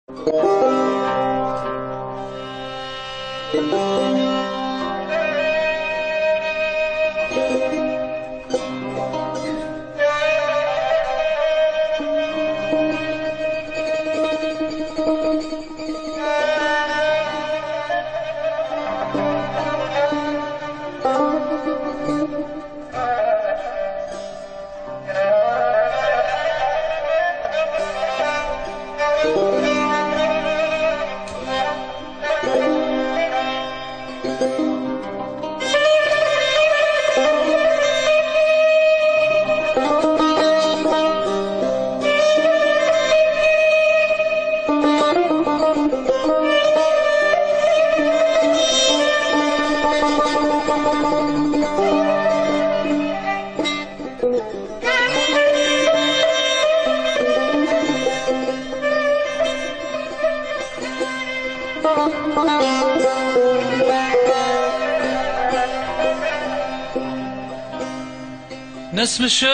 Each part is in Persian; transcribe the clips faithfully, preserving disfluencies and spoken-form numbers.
نسم شب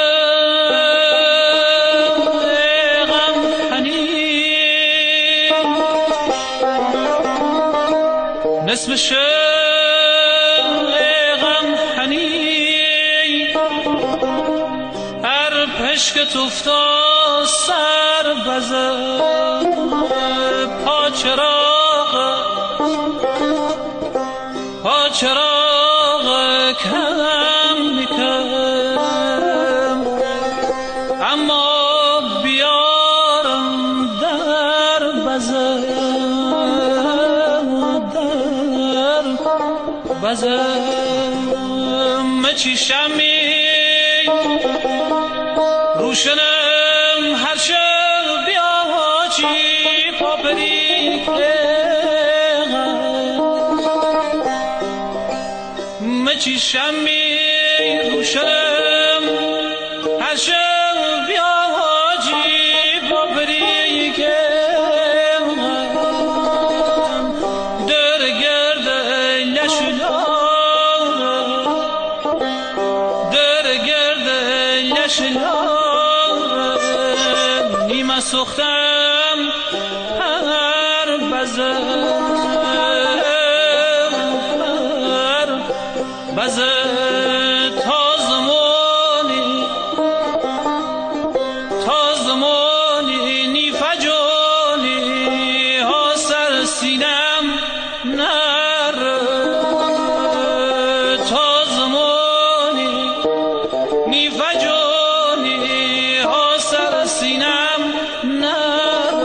غم حنین، نسم شب غم حنین، هر پشکت افتاد سر بزد پا چراغ پا چراغ کم میکرد، اما بیارم در بزد در بزد مچی شمی روشنم هر شب بیا چی پاپریک مچی شمی روشنم هر شب بیا چی پاپریک در گرد لشلار در گرد لشلار نیمه سختم هر بزد بزد تا زمانی تا زمانی نی فجانی ها سر سینم نر تا زمانی نی فجانی ها سر سینم نر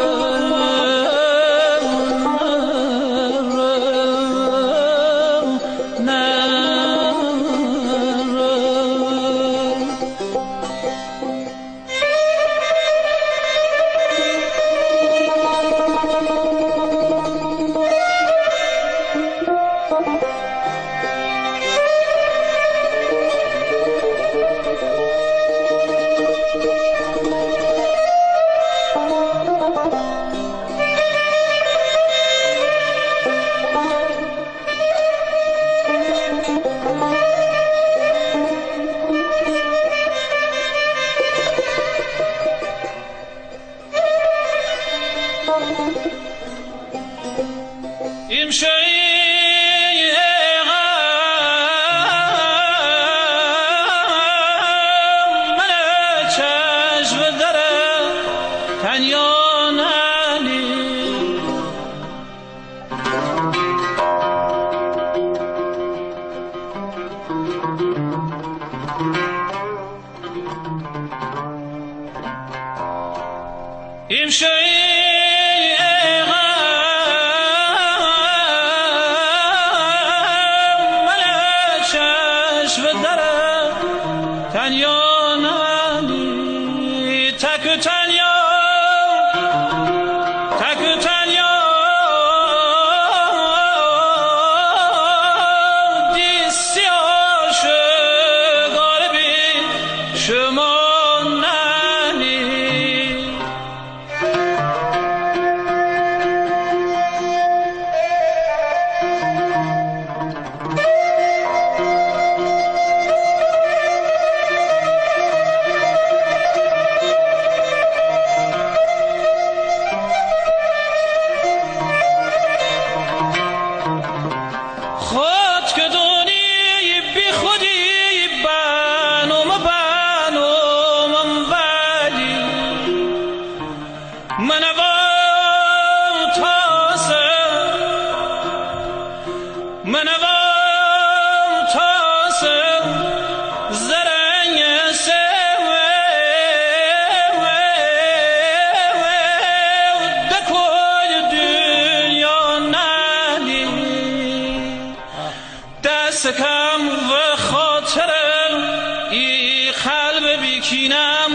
سکم و خاطرم ای قلب بیکینم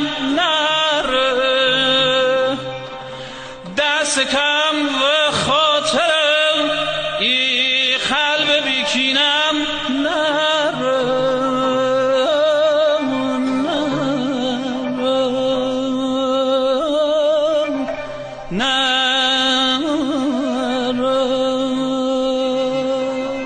نره دست کم و خاطرم ای قلب بیکینم نره نره نه